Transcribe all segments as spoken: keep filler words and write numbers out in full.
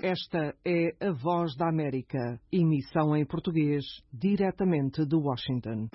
Esta é a Voz da América, emissão em português, diretamente de Washington.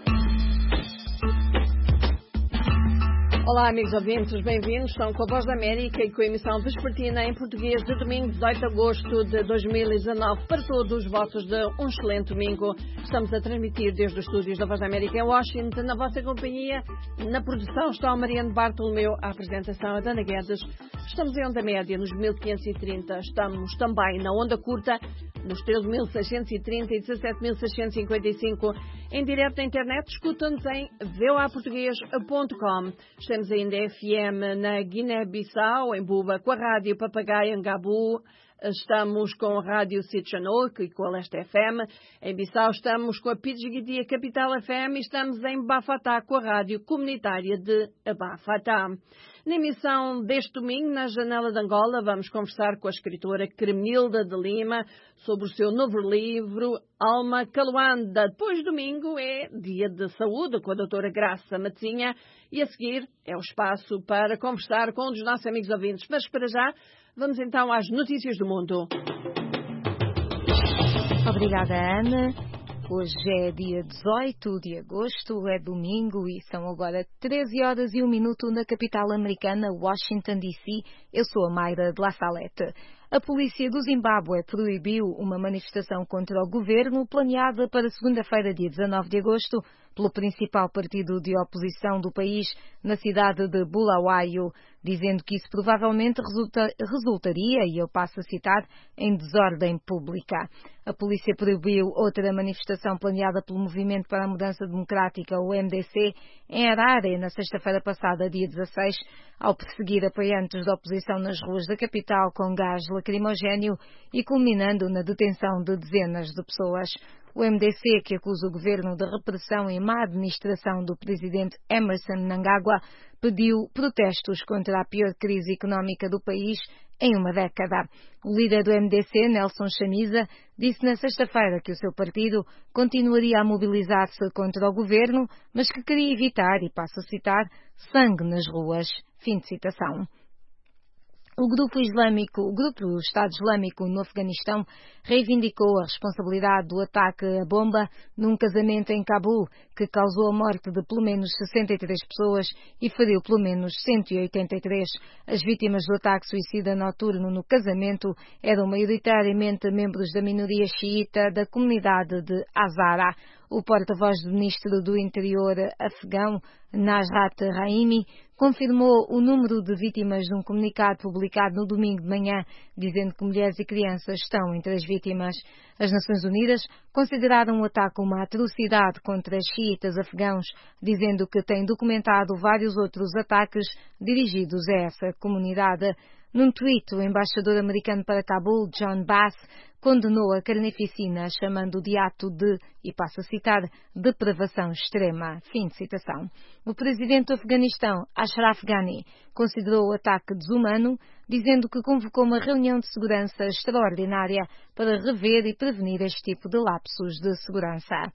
Olá, amigos ouvintes, bem-vindos. Estão com a Voz da América e com a emissão vespertina em português de domingo, dezoito de agosto de dois mil e dezanove. Para todos os votos de um excelente domingo. Estamos a transmitir desde os estúdios da Voz da América em Washington, na vossa companhia. Na produção está o Mariano Bartolomeu, a apresentação a Dana Guedes. Estamos em onda média, nos mil quinhentos e trinta. Estamos também na onda curta, nos treze mil seiscentos e trinta e dezassete mil seiscentos e cinquenta e cinco. Em direto na internet, escutam-nos em v o a português ponto com. Estamos ainda F M na Guiné-Bissau, em Buba, com a Rádio Papagaio, em Gabu. Estamos com a Rádio Sitchanouk e com a Leste F M. Em Bissau estamos com a Pidgeguidia Capital F M e estamos em Bafatá com a Rádio Comunitária de Bafatá. Na emissão deste domingo, na Janela de Angola, vamos conversar com a escritora Cremilda de Lima sobre o seu novo livro, Alma Caluanda. Depois, domingo, é dia de saúde com a doutora Graça Matinha e a seguir é o espaço para conversar com um dos nossos amigos ouvintes. Mas para já, vamos então às notícias do mundo. Obrigada, Ana. Hoje é dia dezoito de agosto, é domingo e são agora treze horas e um minuto na capital americana, Washington, D C. Eu sou a Mayra de La Salette. A polícia do Zimbábue proibiu uma manifestação contra o governo planeada para segunda-feira, dia dezanove de agosto, pelo principal partido de oposição do país na cidade de Bulawayo, dizendo que isso provavelmente resulta, resultaria, e eu passo a citar, em desordem pública. A polícia proibiu outra manifestação planeada pelo Movimento para a Mudança Democrática, o M D C, em Harare, na sexta-feira passada, dia dezasseis, ao perseguir apoiantes da oposição nas ruas da capital com gás lacrimogéneo e culminando na detenção de dezenas de pessoas. O M D C, que acusa o governo de repressão e má administração do presidente Emmerson Mnangagwa, pediu protestos contra a pior crise económica do país em uma década. O líder do M D C, Nelson Chamisa, disse na sexta-feira que o seu partido continuaria a mobilizar-se contra o governo, mas que queria evitar, e passo a citar, sangue nas ruas. Fim de citação. O grupo islâmico, o grupo do Estado Islâmico no Afeganistão reivindicou a responsabilidade do ataque a bomba num casamento em Cabul, que causou a morte de pelo menos sessenta e três pessoas e feriu pelo menos cento e oitenta e três. As vítimas do ataque suicida noturno no casamento eram maioritariamente membros da minoria xiita da comunidade de Hazara. O porta-voz do ministro do Interior afegão, Nasrat Rahimi, confirmou o número de vítimas num comunicado publicado no domingo de manhã, dizendo que mulheres e crianças estão entre as vítimas. As Nações Unidas consideraram o ataque uma atrocidade contra xiitas afegãos, dizendo que tem documentado vários outros ataques dirigidos a essa comunidade. Num tweet, o embaixador americano para Cabul, John Bass, condenou a carnificina, chamando de ato de, e passo a citar, depravação extrema. Fim de citação. O presidente do Afeganistão, Ashraf Ghani, considerou o ataque desumano, dizendo que convocou uma reunião de segurança extraordinária para rever e prevenir este tipo de lapsos de segurança.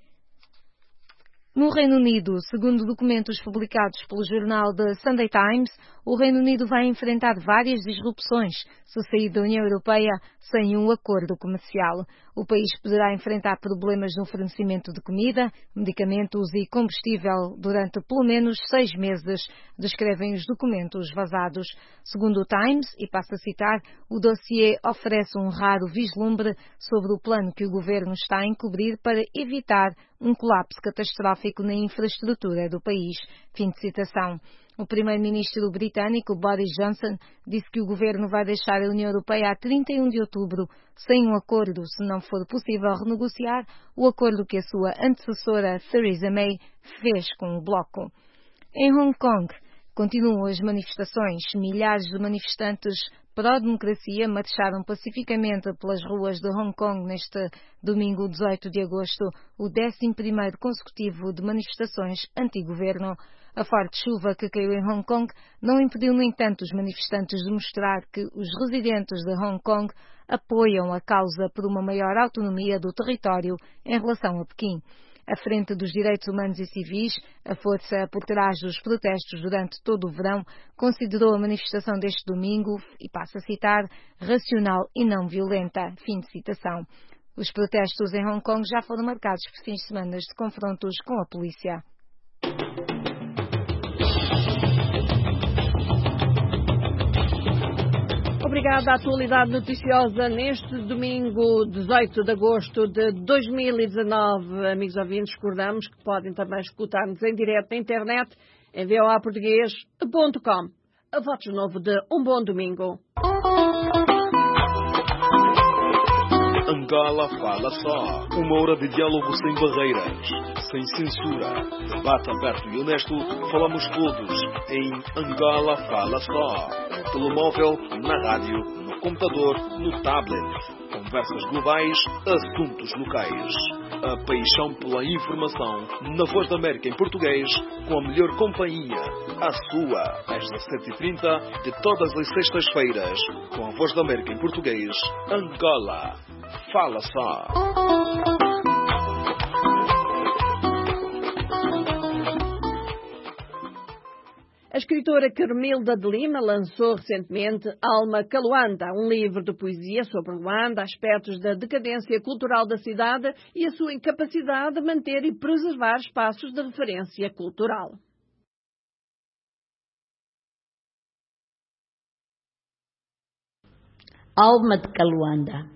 No Reino Unido, segundo documentos publicados pelo jornal The Sunday Times, o Reino Unido vai enfrentar várias disrupções se sair da União Europeia sem um acordo comercial. O país poderá enfrentar problemas no fornecimento de comida, medicamentos e combustível durante pelo menos seis meses, descrevem os documentos vazados. Segundo o Times, e passo a citar, o dossiê oferece um raro vislumbre sobre o plano que o governo está a encobrir para evitar um colapso catastrófico na infraestrutura do país. Fim de citação. O primeiro-ministro britânico, Boris Johnson, disse que o governo vai deixar a União Europeia a trinta e um de outubro sem um acordo, se não for possível renegociar o acordo que a sua antecessora, Theresa May, fez com o bloco. Em Hong Kong, continuam as manifestações. Milhares de manifestantes pró-democracia marcharam pacificamente pelas ruas de Hong Kong neste domingo dezoito de agosto, o décimo primeiro consecutivo de manifestações anti-governo. A forte chuva que caiu em Hong Kong não impediu, no entanto, os manifestantes de mostrar que os residentes de Hong Kong apoiam a causa por uma maior autonomia do território em relação a Pequim. A Frente dos Direitos Humanos e Civis, a força por trás dos protestos durante todo o verão, considerou a manifestação deste domingo, e passo a citar, racional e não violenta. Fim de citação. Os protestos em Hong Kong já foram marcados por fins de semana de confrontos com a polícia. Obrigada à atualidade noticiosa neste domingo, dezoito de agosto de dois mil e dezanove. Amigos ouvintes, recordamos que podem também escutar-nos em direto na internet em v o a português ponto com. A votos de novo de um bom domingo. Angola Fala Só. Uma hora de diálogo sem barreiras, sem censura. Debate aberto e honesto. Falamos todos em Angola Fala Só. No telemóvel, na rádio, no computador, no tablet. Conversas globais, assuntos locais. A paixão pela informação. Na Voz da América em português, com a melhor companhia. A sua, às dezassete e trinta, de todas as sextas-feiras. Com a Voz da América em português, Angola Fala Só. A escritora Carmilda de Lima lançou recentemente Alma Kaluanda, um livro de poesia sobre Luanda, aspectos da decadência cultural da cidade e a sua incapacidade de manter e preservar espaços de referência cultural. Alma de Kaluanda.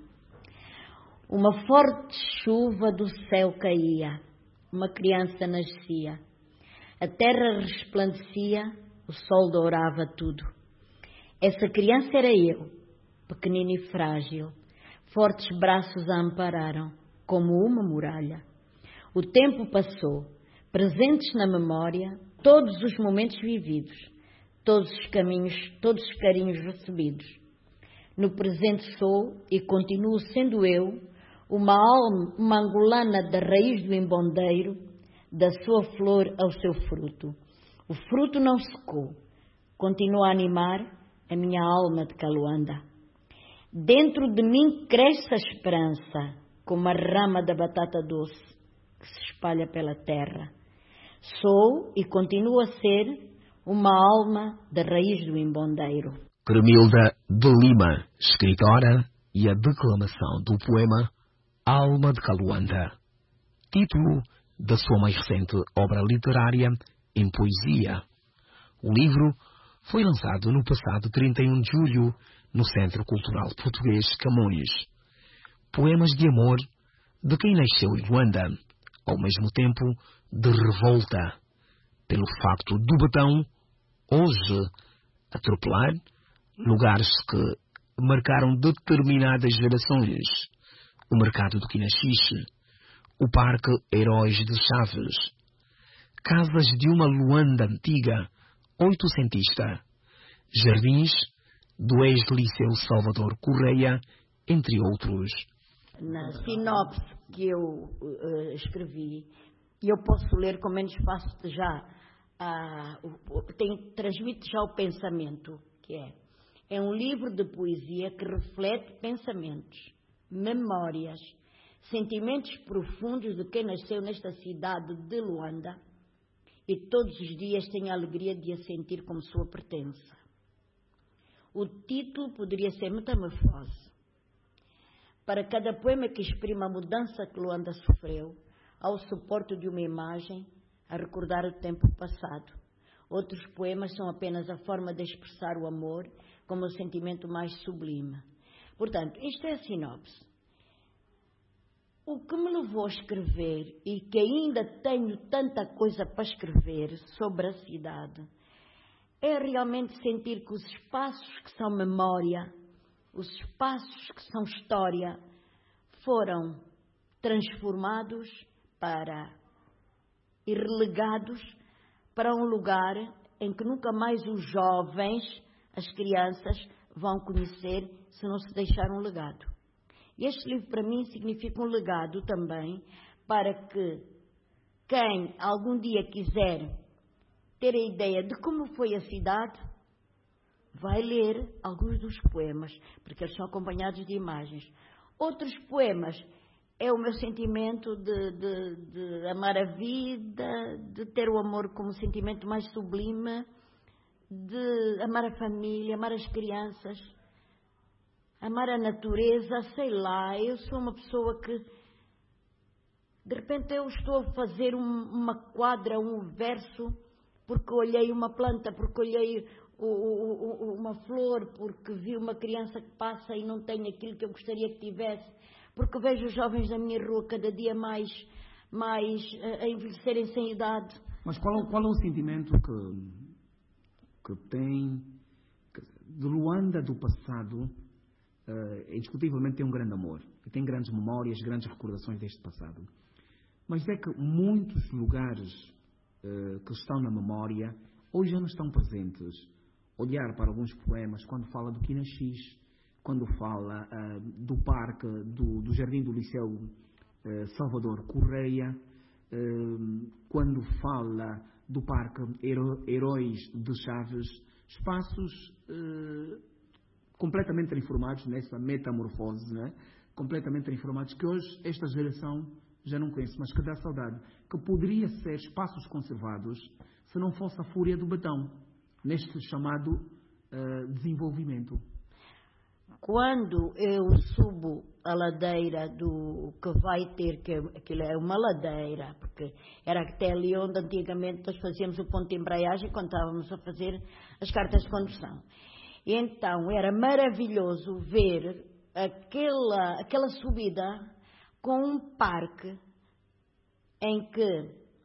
Uma forte chuva do céu caía, uma criança nascia. A terra resplandecia, o sol dourava tudo. Essa criança era eu, pequenina e frágil. Fortes braços a ampararam, como uma muralha. O tempo passou, presentes na memória, todos os momentos vividos, todos os caminhos, todos os carinhos recebidos. No presente sou e continuo sendo eu, uma alma, uma angolana da raiz do embondeiro, da sua flor ao seu fruto. O fruto não secou, continua a animar a minha alma de Kaluanda. Dentro de mim cresce a esperança, como a rama da batata doce que se espalha pela terra. Sou e continuo a ser uma alma da raiz do embondeiro. Carmilda de Lima, escritora, e a declamação do poema Alma de Kaluanda, título da sua mais recente obra literária em poesia. O livro foi lançado no passado trinta e um de julho no Centro Cultural Português Camões. Poemas de amor de quem nasceu em Luanda, ao mesmo tempo de revolta pelo facto do Betão hoje atropelar lugares que marcaram determinadas gerações. O mercado do Quinaxixe, o Parque Heróis de Chaves, casas de uma Luanda antiga, oitocentista, jardins do ex-liceu Salvador Correia, entre outros. Na sinopse que eu uh, escrevi, e eu posso ler com menos espaço já, uh, tem, transmite já o pensamento, que é, é um livro de poesia que reflete pensamentos, memórias, sentimentos profundos de quem nasceu nesta cidade de Luanda e todos os dias tem a alegria de a sentir como sua pertença. O título poderia ser Metamorfose. Para cada poema que exprima a mudança que Luanda sofreu, há o suporte de uma imagem a recordar o tempo passado. Outros poemas são apenas a forma de expressar o amor como o sentimento mais sublime. Portanto, isto é a sinopse. O que me levou a escrever, e que ainda tenho tanta coisa para escrever sobre a cidade, é realmente sentir que os espaços que são memória, os espaços que são história, foram transformados para e relegados para um lugar em que nunca mais os jovens, as crianças, vão conhecer se não se deixar um legado. E este livro para mim significa um legado também para que quem algum dia quiser ter a ideia de como foi a cidade, vai ler alguns dos poemas, porque eles são acompanhados de imagens. Outros poemas é o meu sentimento de, de, de amar a vida, de ter o amor como sentimento mais sublime, de amar a família, amar as crianças, amar a natureza, sei lá. Eu sou uma pessoa que, de repente, eu estou a fazer um, uma quadra, um verso, porque olhei uma planta, porque olhei o, o, o, uma flor, porque vi uma criança que passa e não tem aquilo que eu gostaria que tivesse, porque vejo os jovens da minha rua cada dia mais, mais a envelhecerem sem idade. Mas qual, qual é o sentimento que, que tem que, de Luanda do passado? Uh, indiscutivelmente tem um grande amor, tem grandes memórias, grandes recordações deste passado. Mas é que muitos lugares uh, que estão na memória hoje já não estão presentes. Olhar para alguns poemas, quando fala do Quinaxis, quando fala uh, do parque, do, do Jardim do Liceu uh, Salvador Correia, uh, quando fala do parque Hero, Heróis de Chaves, espaços uh, completamente transformados nessa metamorfose, né? Completamente transformados, que hoje esta geração já não conhece, mas que dá saudade, que poderia ser espaços conservados se não fosse a fúria do betão, neste chamado uh, desenvolvimento. Quando eu subo a ladeira do que vai ter, que aquilo é uma ladeira, porque era até ali onde antigamente nós fazíamos o ponto de embreagem quando estávamos a fazer as cartas de condução. E então era maravilhoso ver aquela, aquela subida com um parque em que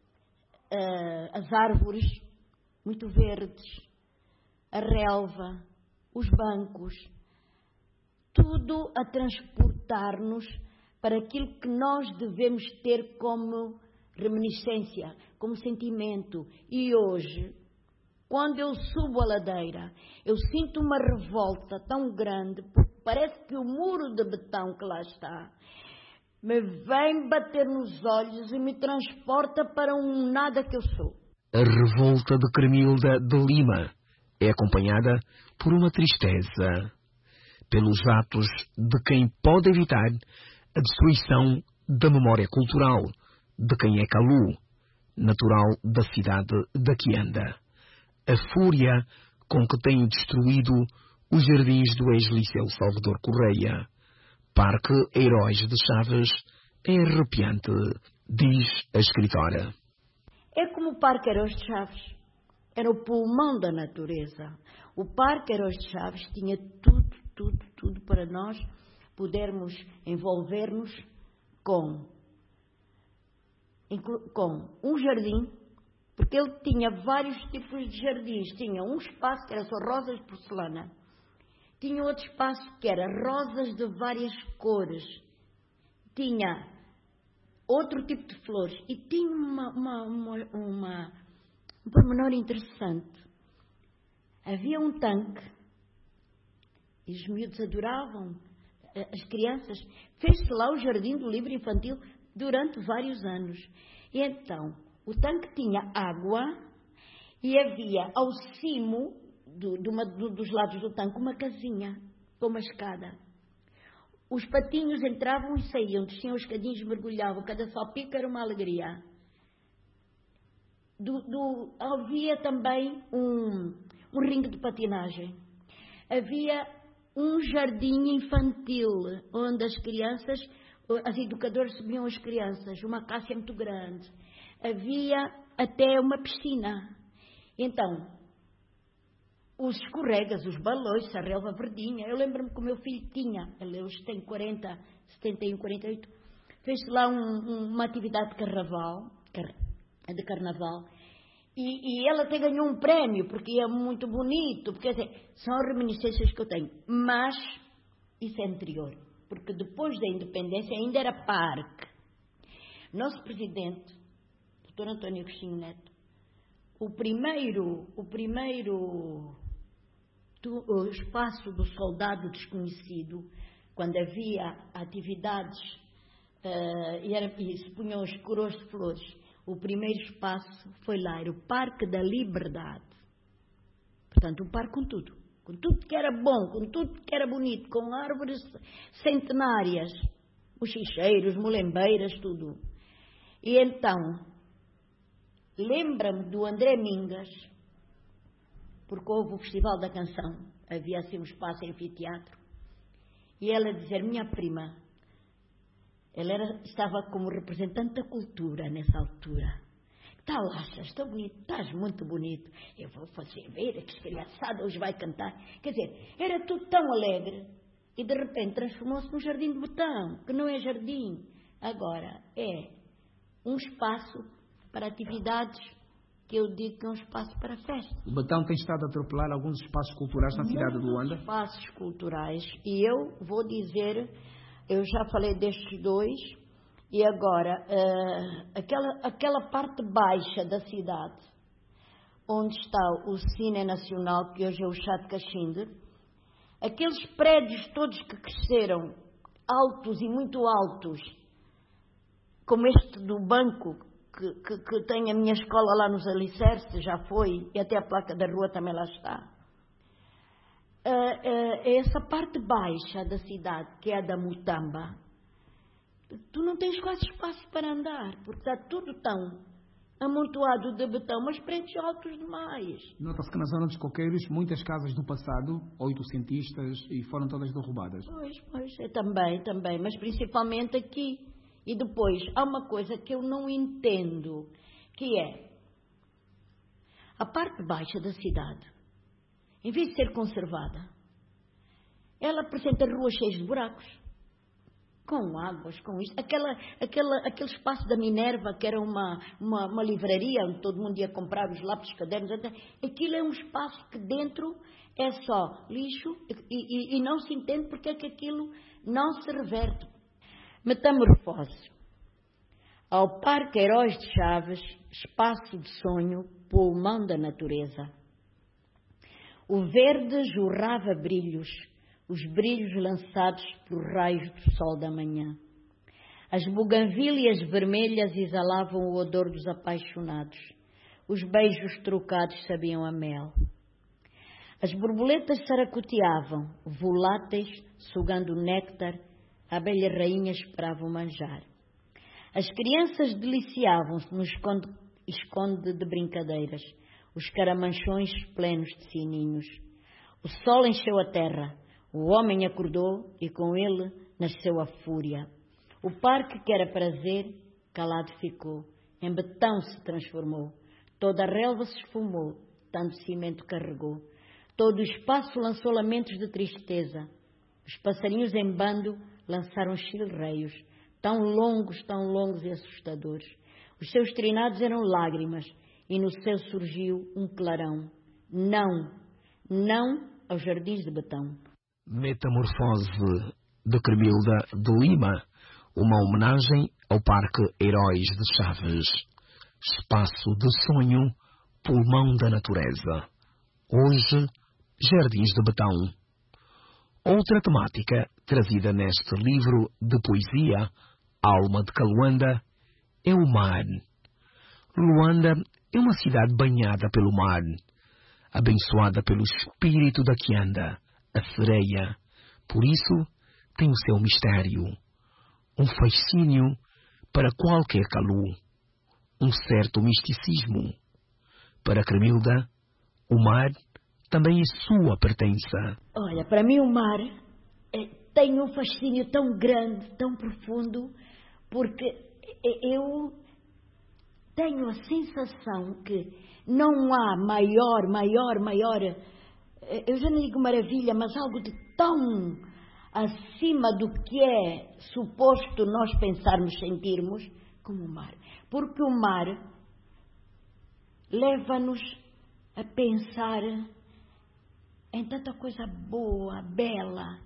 uh, as árvores muito verdes, a relva, os bancos, tudo a transportar-nos para aquilo que nós devemos ter como reminiscência, como sentimento. E hoje, quando eu subo a ladeira, eu sinto uma revolta tão grande, porque parece que o muro de betão que lá está me vem bater nos olhos e me transporta para um nada que eu sou. A revolta de Cremilda de Lima é acompanhada por uma tristeza, pelos atos de quem pode evitar a destruição da memória cultural de quem é Calu, natural da cidade da Quianda. A fúria com que têm destruído os jardins do ex-liceu Salvador Correia. Parque Heróis de Chaves é arrepiante, diz a escritora. É como o Parque Heróis de Chaves. Era o pulmão da natureza. O Parque Heróis de Chaves tinha tudo, tudo, tudo para nós podermos envolver-nos com, com um jardim, porque ele tinha vários tipos de jardins. Tinha um espaço que era só rosas de porcelana. Tinha outro espaço que era rosas de várias cores. Tinha outro tipo de flores. E tinha uma, uma, uma, uma, um pormenor interessante. Havia um tanque. E os miúdos adoravam. As crianças. Fez-se lá o Jardim do Livro Infantil durante vários anos. E então, o tanque tinha água e havia ao cimo do, do, do, dos lados do tanque uma casinha com uma escada. Os patinhos entravam e saíam, desciam os escadinhos, mergulhavam. Cada salpico era uma alegria. Do, do, havia também um, um ringue de patinagem. Havia um jardim infantil, onde as crianças, as educadoras subiam as crianças, uma caixa muito grande. Havia até uma piscina. Então, os escorregas, os balões, a relva verdinha. Eu lembro-me que o meu filho tinha, ele hoje tem quarenta, setenta e um, quarenta e oito, fez lá um, uma atividade de carnaval, de carnaval, e, e ela até ganhou um prémio, porque é muito bonito, porque assim, são reminiscências que eu tenho. Mas isso é anterior, porque depois da independência ainda era parque. Nosso presidente, doutor António Agostinho Neto, o primeiro, o primeiro do, o espaço do soldado desconhecido, quando havia atividades uh, e, era, e se punham os coroas de flores, o primeiro espaço foi lá, era o Parque da Liberdade. Portanto, um parque com tudo, com tudo que era bom, com tudo que era bonito, com árvores centenárias, mochicheiros, mulembeiras, tudo. E então, lembra-me do André Mingas, porque houve o Festival da Canção, havia assim um espaço anfiteatro, e ela dizer, minha prima, ela era, estava como representante da cultura nessa altura. Tal, achas, estou bonito, estás muito bonito. Eu vou fazer ver que escalhaçada hoje vai cantar. Quer dizer, era tudo tão alegre e de repente transformou-se num jardim de botão, que não é jardim. Agora é um espaço para atividades que eu digo que é um espaço para festa. O Betão tem estado a atropelar alguns espaços culturais na cidade de Luanda? Espaços culturais. E eu vou dizer, eu já falei destes dois, e agora, uh, aquela, aquela parte baixa da cidade, onde está o Cine Nacional, que hoje é o Chá de Caxinde, aqueles prédios todos que cresceram, altos e muito altos, como este do banco, que, que, que tem a minha escola lá nos alicerces, já foi, e até a placa da rua também lá está. Uh, uh, essa parte baixa da cidade, que é a da Mutamba, tu não tens quase espaço para andar, porque está tudo tão amontoado de betão, mas prédios altos demais. Nota-se que na zona dos coqueiros, muitas casas do passado, oitocentistas, e foram todas derrubadas. Pois, pois, é também, também, mas principalmente aqui. E depois, há uma coisa que eu não entendo, que é a parte baixa da cidade, em vez de ser conservada, ela apresenta ruas cheias de buracos, com águas, com isto. Aquela, aquela, aquele espaço da Minerva, que era uma, uma, uma livraria, onde todo mundo ia comprar os lápis, cadernos, etcétera. Aquilo é um espaço que dentro é só lixo e, e, e não se entende porque é que aquilo não se reverte. Metamorfose. Ao Parque Heróis de Chaves, espaço de sonho, pulmão da natureza. O verde jorrava brilhos, os brilhos lançados pelos raios do sol da manhã. As buganvílias vermelhas exalavam o odor dos apaixonados. Os beijos trocados sabiam a mel. As borboletas saracoteavam, voláteis, sugando o néctar. A abelha rainha esperava o manjar. As crianças deliciavam-se no esconde, esconde de brincadeiras. Os caramanchões plenos de sininhos. O sol encheu a terra. O homem acordou e com ele nasceu a fúria. O parque que era prazer, calado ficou. Em betão se transformou. Toda a relva se esfumou, tanto cimento carregou. Todo o espaço lançou lamentos de tristeza. Os passarinhos em bando lançaram chilreios, tão longos, tão longos e assustadores. Os seus trinados eram lágrimas e no céu surgiu um clarão. Não, não aos jardins de betão. Metamorfose de Cremilda de Lima, uma homenagem ao Parque Heróis de Chaves. Espaço de sonho, pulmão da natureza. Hoje, Jardins de Betão. Outra temática trazida neste livro de poesia, Alma de Kaluanda, é o mar. Luanda é uma cidade banhada pelo mar, abençoada pelo espírito da Kianda, a sereia. Por isso, tem o seu mistério, um fascínio para qualquer calu, um certo misticismo. Para Cremilda, o mar também é sua pertença. Olha, para mim o mar é, tem um fascínio tão grande, tão profundo, porque eu tenho a sensação que não há maior, maior, maior, eu já não digo maravilha, mas algo de tão acima do que é suposto nós pensarmos, sentirmos, como o mar. Porque o mar leva-nos a pensar em tanta coisa boa, bela.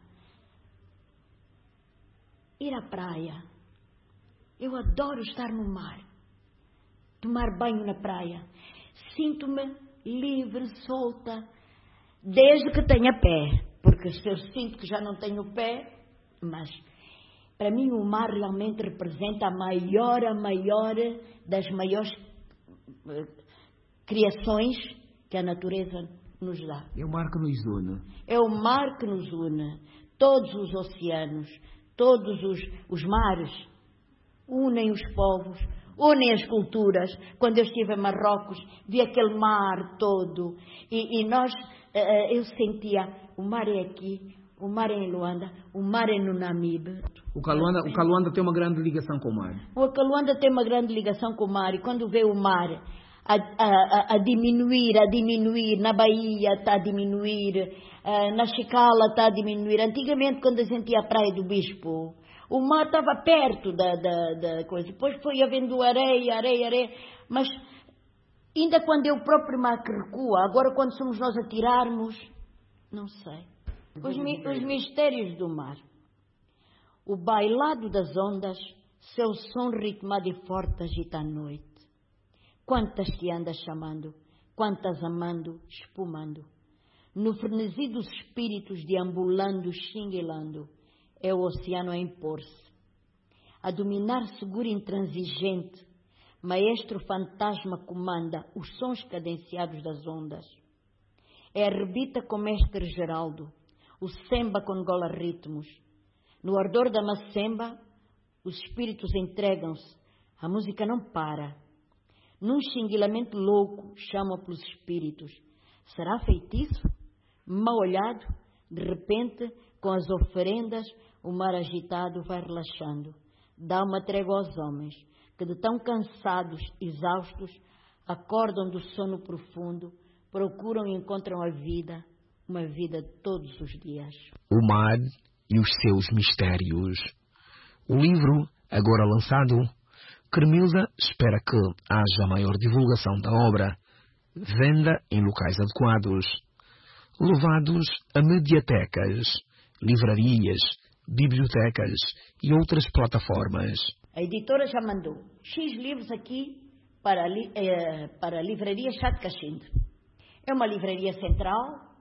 Ir à praia. Eu adoro estar no mar. Tomar banho na praia. Sinto-me livre, solta, desde que tenha pé. Porque se eu sinto que já não tenho pé, mas para mim o mar realmente representa a maior, a maior das maiores criações que a natureza nos dá. É o mar que nos une. É o mar que nos une. Todos os oceanos, todos os, os mares, unem os povos, unem as culturas. Quando eu estive em Marrocos, vi aquele mar todo, e, e nós, uh, eu sentia, o mar é aqui, o mar é em Luanda, o mar é no Namibe. O Kaluanda, o Kaluanda tem uma grande ligação com o mar. O Kaluanda tem uma grande ligação com o mar, e quando vê o mar a, a, a diminuir, a diminuir, na Bahia está a diminuir, uh, na Chicala está a diminuir. Antigamente, quando a gente ia à Praia do Bispo, o mar estava perto da, da, da coisa. Depois foi havendo areia, areia, areia. Mas ainda quando é o próprio mar que recua, agora quando somos nós a tirarmos, não sei. Os, os mistérios do mar. O bailado das ondas, seu som ritmado e forte agita a noite. Quantas te andas chamando, quantas amando, espumando. No frenesi dos espíritos deambulando, xinguelando, é o oceano a impor-se. A dominar seguro e intransigente, maestro fantasma comanda os sons cadenciados das ondas. É a rebita com mestre Geraldo, o semba com gola ritmos. No ardor da macemba, os espíritos entregam-se, a música não para. Num xinguilamento louco, chamam pelos espíritos. Será feitiço? Mal olhado, de repente, com as oferendas, o mar agitado vai relaxando. Dá uma trégua aos homens, que de tão cansados, exaustos, acordam do sono profundo, procuram e encontram a vida, uma vida todos os dias. O mar e os seus mistérios. O livro, agora lançado, Cremilda espera que haja maior divulgação da obra, venda em locais adequados, levados a mediatecas, livrarias, bibliotecas e outras plataformas. A editora já mandou X livros aqui para, eh, para a livraria Chá de Cachimbo. É uma livraria central,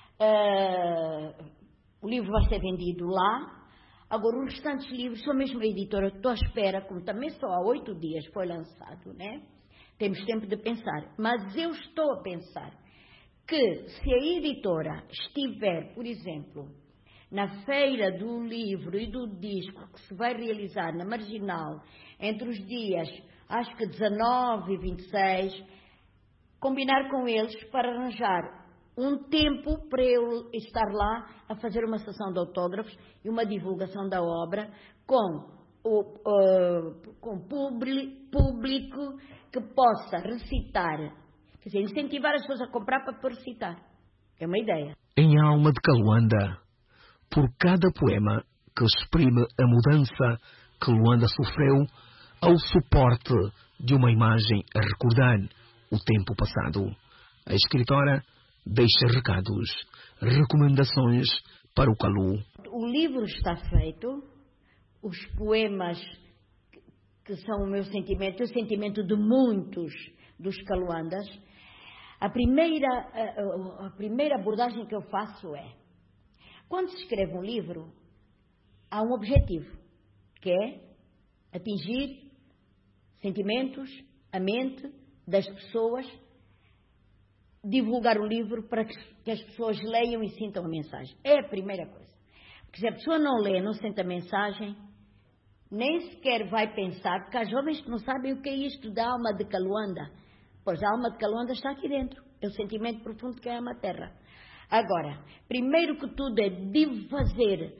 eh, o livro vai ser vendido lá. Agora, os restantes livros, sou mesmo a editora, estou à espera, como também só há oito dias foi lançado, né? Temos tempo de pensar. Mas eu estou a pensar que se a editora estiver, por exemplo, na feira do livro e do disco que se vai realizar na Marginal, entre os dias, acho que dezanove e vinte e seis, combinar com eles para arranjar um tempo para eu estar lá a fazer uma sessão de autógrafos e uma divulgação da obra com o uh, com público que possa recitar, quer dizer, incentivar as pessoas a comprar para recitar. É uma ideia. Em Alma de Kaluanda, por cada poema que exprime a mudança que Luanda sofreu, ao suporte de uma imagem a recordar o tempo passado, a escritora deixa recados, recomendações para o Kalu. O livro está feito, os poemas que são o meu sentimento, o sentimento de muitos dos Kaluandas. A primeira, a, a primeira abordagem que eu faço é, quando se escreve um livro, há um objetivo, que é atingir sentimentos, a mente das pessoas, divulgar o livro para que as pessoas leiam e sintam a mensagem. É a primeira coisa. Porque se a pessoa não lê, não sente a mensagem, nem sequer vai pensar, porque há jovens que não sabem o que é isto da alma de Kaluanda. Pois a alma de Kaluanda está aqui dentro. É o sentimento profundo que ama a terra. Agora, primeiro que tudo é de fazer,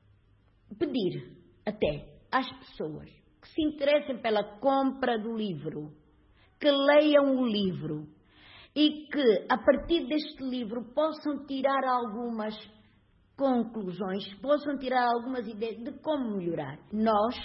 pedir até às pessoas que se interessem pela compra do livro, que leiam o livro, e que, a partir deste livro, possam tirar algumas conclusões, possam tirar algumas ideias de como melhorar. Nós,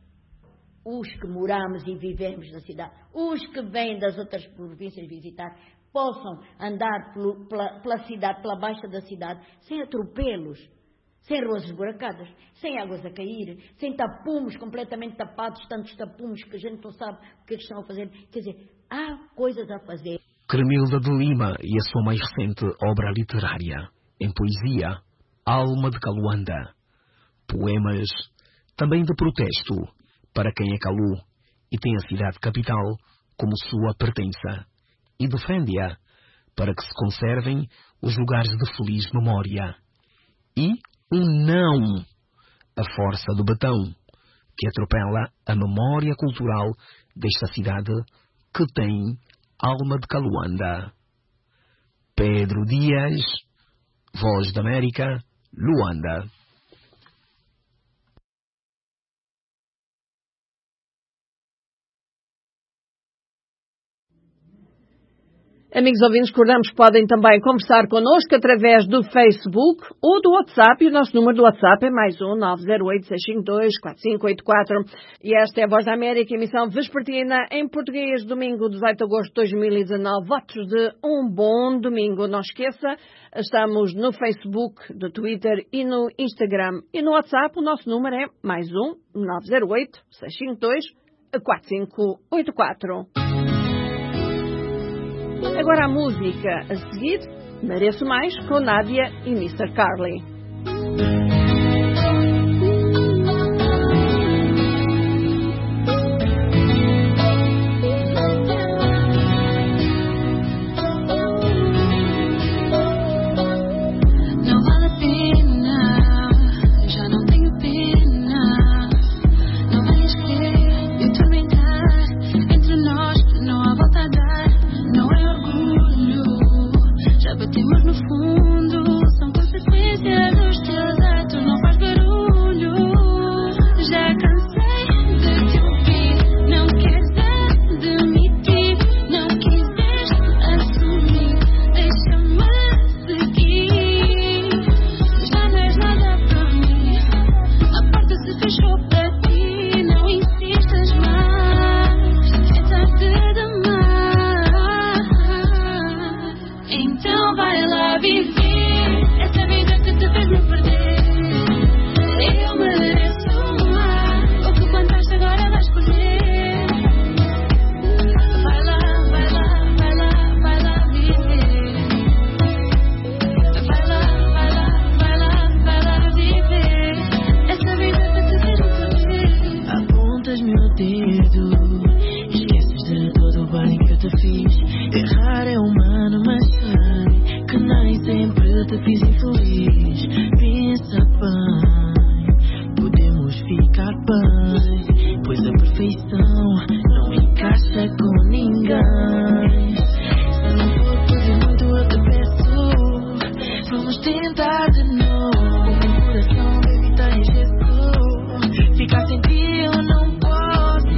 os que moramos e vivemos na cidade, os que vêm das outras províncias visitar, possam andar pelo, pela, pela cidade, pela baixa da cidade, sem atropelos, sem ruas esburacadas, sem águas a cair, sem tapumes completamente tapados, tantos tapumes que a gente não sabe o que estão a fazer. Quer dizer, há coisas a fazer. Cremilda de Lima e a sua mais recente obra literária, em poesia, Alma de Kaluanda. Poemas também de protesto para quem é Kalu e tem a cidade capital como sua pertença, e defende-a para que se conservem os lugares de feliz memória. E um não a força do betão, que atropela a memória cultural desta cidade que tem alma de Caluanda. Pedro Dias, Voz da América, Luanda. Amigos ouvintes, recordamos que podem também conversar connosco através do Facebook ou do WhatsApp. E o nosso número do WhatsApp é mais um nove zero oito, seis cinco dois, quatro cinco oito quatro. E esta é a Voz da América, emissão vespertina em português, domingo dezoito de agosto de dois mil e dezanove. Votos de um bom domingo. Não esqueça, estamos no Facebook, no Twitter e no Instagram. E no WhatsApp o nosso número é mais um nove zero oito, seis cinco dois, quatro cinco oito quatro. Agora a música a seguir, Mereço Mais, com Nádia e mister Carly. Batimos no fundo, são consequências dos teus atos, não faz barulho. Já cansei de te ouvir, não queres admitir, não quiseres assumir, deixa-me seguir. Já não és nada para mim, a porta se fechou para ti, não insistas mais, é tarde demais. Então vai lá viver essa vida que te fez me perder. Eu mereço mais, o que plantaste agora vais colher. Vai lá, vai lá, vai lá, vai lá viver. Vai lá, vai lá, vai lá, vai lá viver essa vida que te fez me perder. Apontas-me o dedo, esqueces de todo o bem que eu te fiz. Errar é humano, mas sei que nem sempre te fiz infeliz. Pensa bem, podemos ficar bem, pois a perfeição não encaixa com ninguém. Se não for pedir muito eu te peço, vamos tentar de novo. O meu coração baby está em gesso, ficar sem ti eu não posso.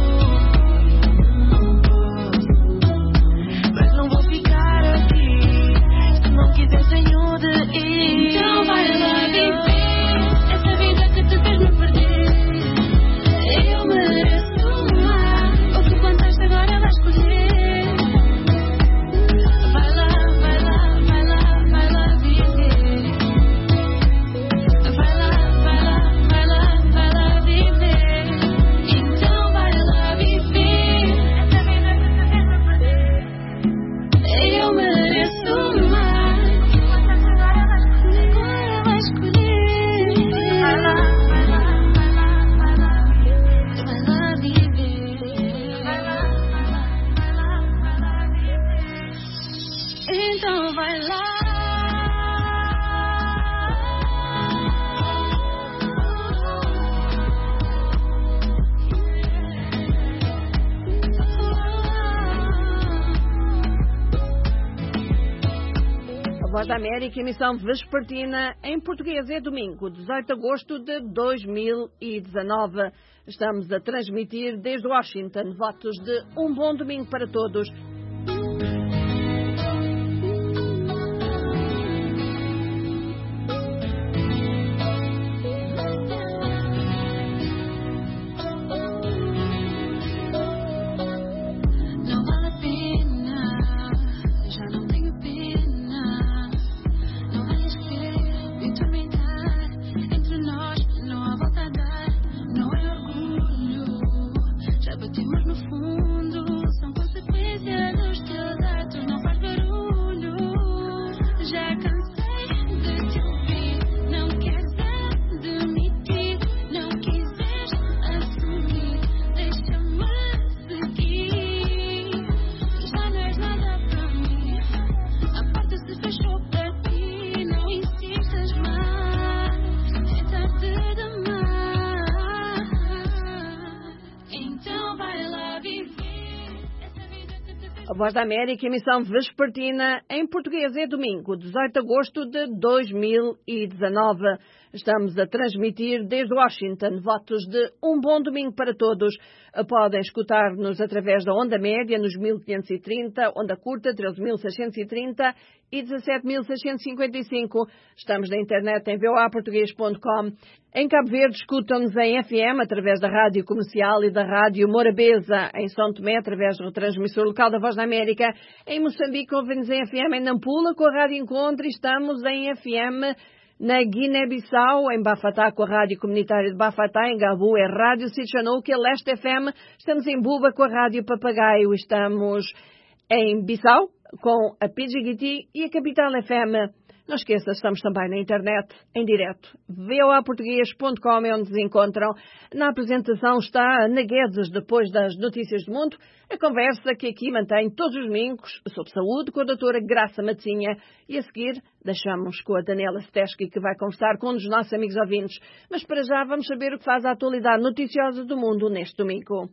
Tenho de ir. Então vai lá viver essa vida que te fez me perder. Eu mereço mais, o que plantaste agora vais colher. Vai lá, vai lá, vai lá, vai lá viver. Vai lá, vai lá, vai lá, vai lá viver. Então vai lá viver essa vida que te fez me perder. Eu mereço mais. Então vai lá. A Voz da América, emissão vespertina em português, é domingo, dezoito de agosto de dois mil e dezanove. Estamos a transmitir desde Washington. Votos de um bom domingo para todos. Batimos no fundo, são consequências Voz da América, emissão vespertina em português, é domingo, dezoito de agosto de dois mil e dezanove. Estamos a transmitir desde Washington. Votos de um bom domingo para todos. Podem escutar-nos através da onda média nos mil quinhentos e trinta, onda curta treze mil seiscentos e trinta e dezassete mil seiscentos e cinquenta e cinco. Estamos na internet em v o a português ponto com. Em Cabo Verde escutam-nos em F M através da Rádio Comercial e da Rádio Morabeza. Em São Tomé através do transmissor local da Voz da América. Em Moçambique ouvem-nos em F M em Nampula com a Rádio Encontro e estamos em F M na Guiné-Bissau, em Bafatá, com a Rádio Comunitária de Bafatá, em Gabu, é Rádio Sitchanou, que é Leste F M. Estamos em Buba com a Rádio Papagaio. Estamos em Bissau, com a Pidgiguiti e a Capital F M. Não esqueça, estamos também na internet, em direto. v o a português ponto com é onde nos encontram. Na apresentação está a Ana Guedes, depois das notícias do mundo, a conversa que aqui mantém todos os domingos sobre saúde com a doutora Graça Matinha. E a seguir, deixamos com a Daniela Stesky, que vai conversar com um dos nossos amigos ouvintes. Mas para já vamos saber o que faz a atualidade noticiosa do mundo neste domingo.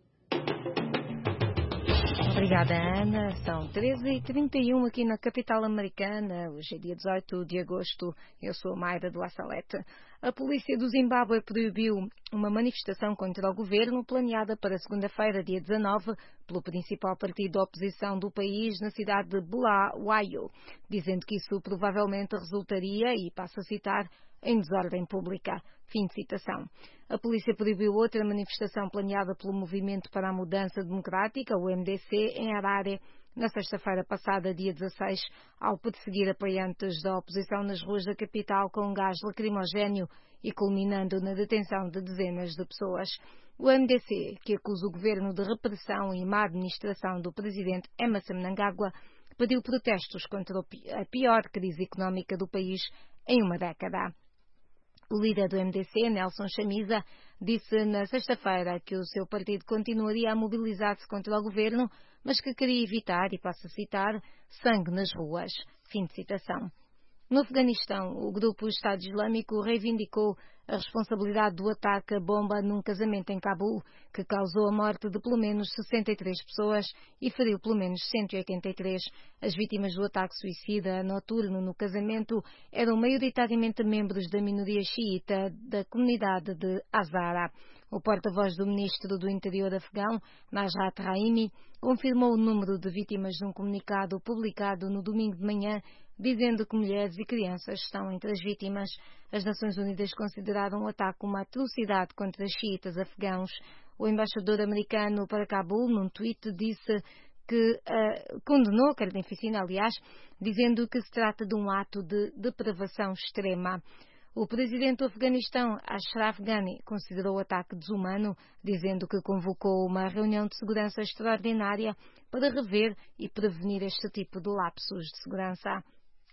Obrigada, Ana. São treze e trinta e um aqui na capital americana. Hoje é dia dezoito de agosto. Eu sou a Mayra do Assalete. A polícia do Zimbábue proibiu uma manifestação contra o governo planeada para segunda-feira, dia dezanove, pelo principal partido da oposição do país na cidade de Bulawayo, dizendo que isso provavelmente resultaria, e passo a citar, em desordem pública. Fim de citação. A polícia proibiu outra manifestação planeada pelo Movimento para a Mudança Democrática, o M D C, em Harare, na sexta-feira passada, dia dezasseis, ao perseguir apoiantes da oposição nas ruas da capital com um gás lacrimogéneo e culminando na detenção de dezenas de pessoas. O M D C, que acusa o governo de repressão e má administração do presidente Emmerson Mnangagwa, pediu protestos contra a pior crise económica do país em uma década. O líder do M D C, Nelson Chamisa, disse na sexta-feira que o seu partido continuaria a mobilizar-se contra o governo, mas que queria evitar, e passo a citar, sangue nas ruas. Fim de citação. No Afeganistão, o grupo Estado Islâmico reivindicou a responsabilidade do ataque a bomba num casamento em Cabul, que causou a morte de pelo menos sessenta e três pessoas e feriu pelo menos cento e oitenta e três. As vítimas do ataque suicida noturno no casamento eram maioritariamente membros da minoria xiita da comunidade de Hazara. O porta-voz do ministro do Interior afegão, Najat Rahimi, confirmou o número de vítimas num comunicado publicado no domingo de manhã, dizendo que mulheres e crianças estão entre as vítimas. As Nações Unidas consideraram o ataque uma atrocidade contra os xiitas afegãos. O embaixador americano para Cabul, num tweet, disse que uh, condenou a carnificina, aliás, dizendo que se trata de um ato de depravação extrema. O presidente do Afeganistão, Ashraf Ghani, considerou o ataque desumano, dizendo que convocou uma reunião de segurança extraordinária para rever e prevenir este tipo de lapsos de segurança.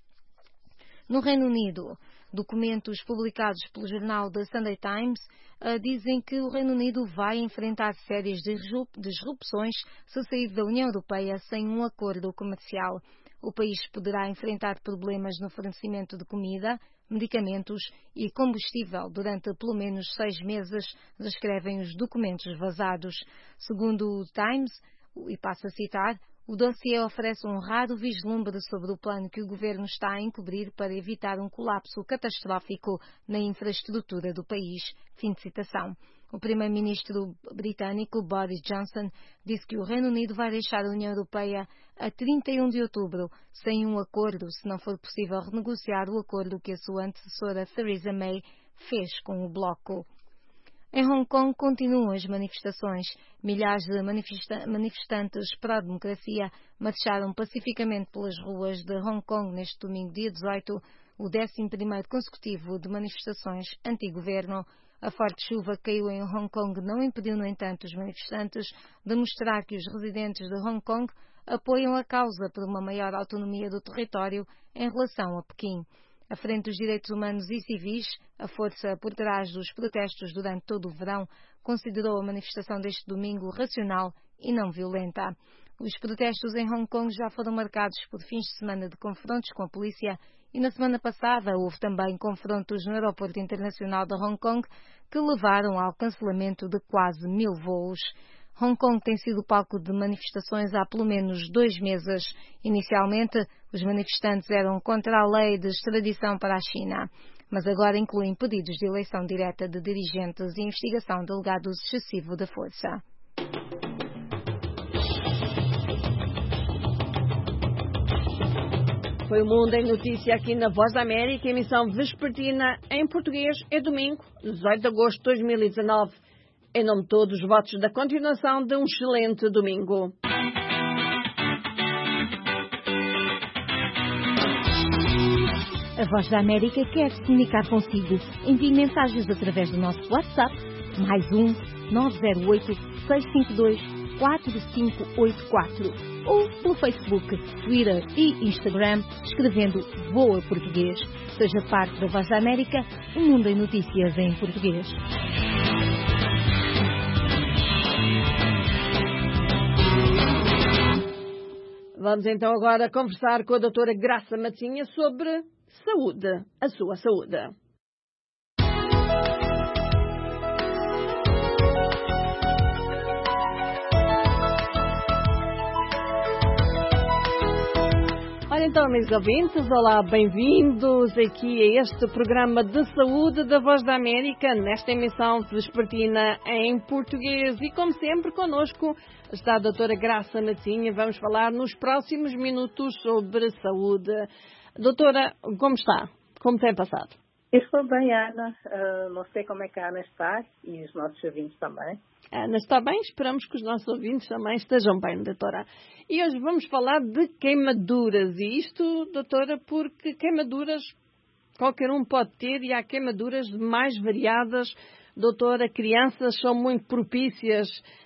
No Reino Unido, documentos publicados pelo jornal The Sunday Times uh, dizem que o Reino Unido vai enfrentar sérias disrupções se sair da União Europeia sem um acordo comercial. O país poderá enfrentar problemas no fornecimento de comida, medicamentos e combustível durante pelo menos seis meses, descrevem os documentos vazados. Segundo o Times, e passo a citar, o dossiê oferece um raro vislumbre sobre o plano que o governo está a encobrir para evitar um colapso catastrófico na infraestrutura do país. Fim de citação. O primeiro-ministro britânico Boris Johnson disse que o Reino Unido vai deixar a União Europeia a trinta e um de outubro, sem um acordo, se não for possível renegociar o acordo que a sua antecessora Theresa May fez com o Bloco. Em Hong Kong continuam as manifestações. Milhares de manifesta- manifestantes pró-democracia marcharam pacificamente pelas ruas de Hong Kong neste domingo, dia dezoito, o décimo primeiro consecutivo de manifestações anti-governo. A forte chuva que caiu em Hong Kong não impediu, no entanto, os manifestantes de mostrar que os residentes de Hong Kong apoiam a causa por uma maior autonomia do território em relação a Pequim. A Frente dos Direitos Humanos e Civis, a força por trás dos protestos durante todo o verão, considerou a manifestação deste domingo racional e não violenta. Os protestos em Hong Kong já foram marcados por fins de semana de confrontos com a polícia e na semana passada houve também confrontos no Aeroporto Internacional de Hong Kong que levaram ao cancelamento de quase mil voos. Hong Kong tem sido palco de manifestações há pelo menos dois meses. Inicialmente, os manifestantes eram contra a lei de extradição para a China, mas agora incluem pedidos de eleição direta de dirigentes e investigação de alegado uso excessivo da força. Foi o Mundo em Notícia aqui na Voz da América, emissão vespertina em português, é domingo, dezoito de agosto de dois mil e dezanove. Em nome de todos os votos da continuação de um excelente domingo. A Voz da América quer se comunicar consigo. Envie mensagens através do nosso WhatsApp, mais um nove zero oito, seis cinco dois, quatro cinco oito quatro, ou pelo Facebook, Twitter e Instagram, escrevendo Voa Português. Seja parte da Voz da América, o mundo em notícias em português. Vamos então agora conversar com a doutora Graça Matinha sobre saúde, a sua saúde. Olha então, amigos ouvintes, olá, bem-vindos aqui a este programa de saúde da Voz da América, nesta emissão vespertina em português. E como sempre, connosco está a doutora Graça Matinha. Vamos falar nos próximos minutos sobre saúde. Doutora, como está? Como tem passado? Estou bem, Ana. Uh, não sei como é que a Ana está e os nossos ouvintes também. A Ana está bem, esperamos que os nossos ouvintes também estejam bem, doutora. E hoje vamos falar de queimaduras. E isto, doutora, porque queimaduras qualquer um pode ter e há queimaduras mais variadas. Doutora, crianças são muito propícias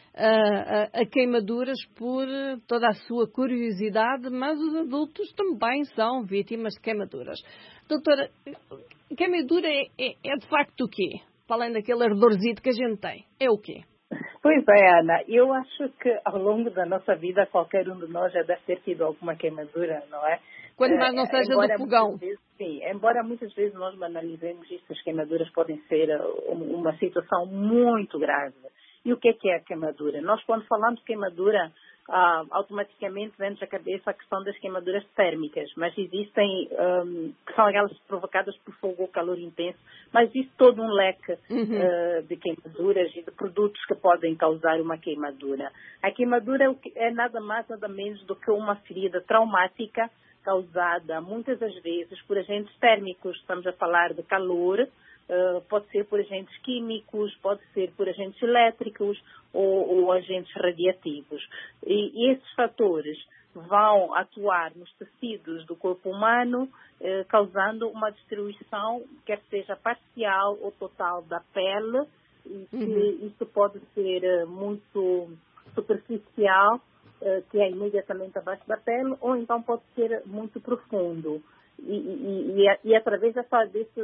a, a, a queimaduras por toda a sua curiosidade, mas os adultos também são vítimas de queimaduras. Doutora, queimadura é, é, é de facto o quê? Para além daquele ardorzito que a gente tem, é o quê? Pois é, Ana, eu acho que ao longo da nossa vida qualquer um de nós já deve ter tido alguma queimadura, não é? Quando mais não seja do fogão. Vezes, sim, embora muitas vezes nós banalizemos isto, as queimaduras podem ser uma situação muito grave. E o que é que é a queimadura? Nós, quando falamos de queimadura, ah, automaticamente vem-nos à cabeça a questão das queimaduras térmicas, mas existem, um, que são aquelas provocadas por fogo ou calor intenso, mas existe todo um leque uhum. uh, de queimaduras e de produtos que podem causar uma queimadura. A queimadura é nada mais, nada menos do que uma ferida traumática causada muitas das vezes por agentes térmicos. Estamos a falar de calor, Uh, pode ser por agentes químicos, pode ser por agentes elétricos ou, ou agentes radiativos. E, e esses fatores vão atuar nos tecidos do corpo humano, uh, causando uma destruição, quer seja parcial ou total da pele. E que uhum. Isso pode ser uh, muito superficial, uh, que é imediatamente abaixo da pele, ou então pode ser muito profundo. E, e, e, e através dessa, desse,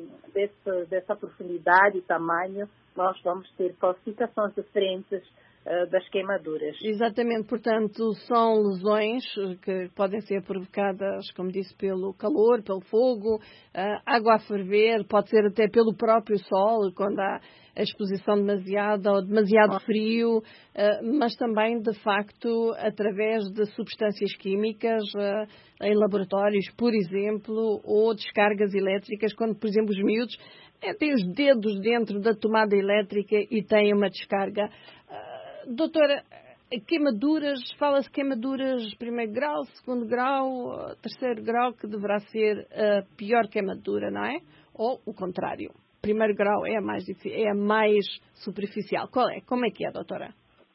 desse, dessa profundidade e tamanho, nós vamos ter classificações diferentes uh, das queimaduras. Exatamente, portanto, são lesões que podem ser provocadas, como disse, pelo calor, pelo fogo, uh, água a ferver, pode ser até pelo próprio sol, quando há a exposição demasiada ou demasiado frio, mas também, de facto, através de substâncias químicas em laboratórios, por exemplo, ou descargas elétricas, quando, por exemplo, os miúdos têm os dedos dentro da tomada elétrica e têm uma descarga. Doutora, queimaduras, fala-se queimaduras primeiro grau, segundo grau, terceiro grau, que deverá ser a pior queimadura, não é? Ou o contrário? Primeiro grau é a mais, é a mais superficial. Qual é? Como é que é, doutora?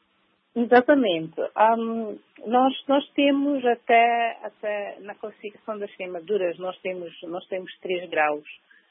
Exatamente. Um, nós, nós temos até, até na classificação das queimaduras, nós temos, nós temos três graus.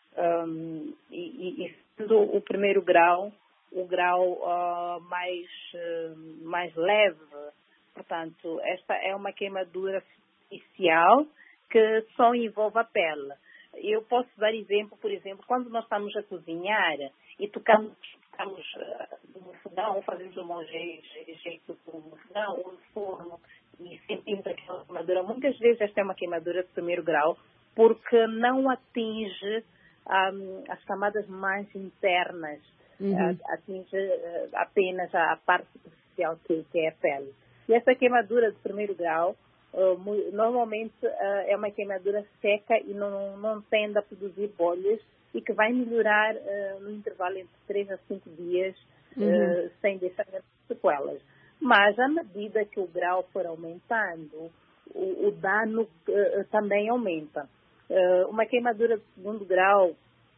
Um, e, e sendo o primeiro grau, o grau uh, mais, uh, mais leve, portanto, esta é uma queimadura superficial que só envolve a pele. Eu posso dar exemplo, por exemplo, quando nós estamos a cozinhar e tocamos, tocamos uh, no fogão, ou fazemos um jeito no fogão ou no forno e sentimos aquela queimadura. Muitas vezes esta é uma queimadura de primeiro grau porque não atinge um, as camadas mais internas, uhum. uh, atinge uh, apenas a parte superficial que, que é a pele. E essa queimadura de primeiro grau, uh, mu- normalmente uh, é uma queimadura seca e não, não tende a produzir bolhas e que vai melhorar uh, no intervalo entre três a cinco dias, uh, uhum. sem deixar sequelas. Mas, à medida que o grau for aumentando, o, o dano uh, também aumenta. Uh, uma queimadura de segundo grau, uh,